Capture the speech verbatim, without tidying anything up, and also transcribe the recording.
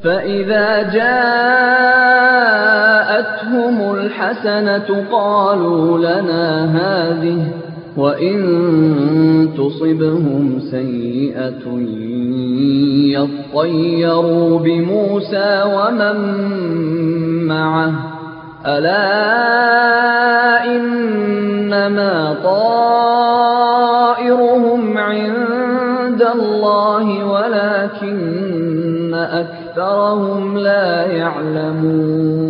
فإذا جاءتهم الحسنة قالوا لنا هذه وإن تصبهم سيئة يطيروا بموسى ومن معه ألا إنما طائرهم عند الله ولكن أكثرهم لا يعلمون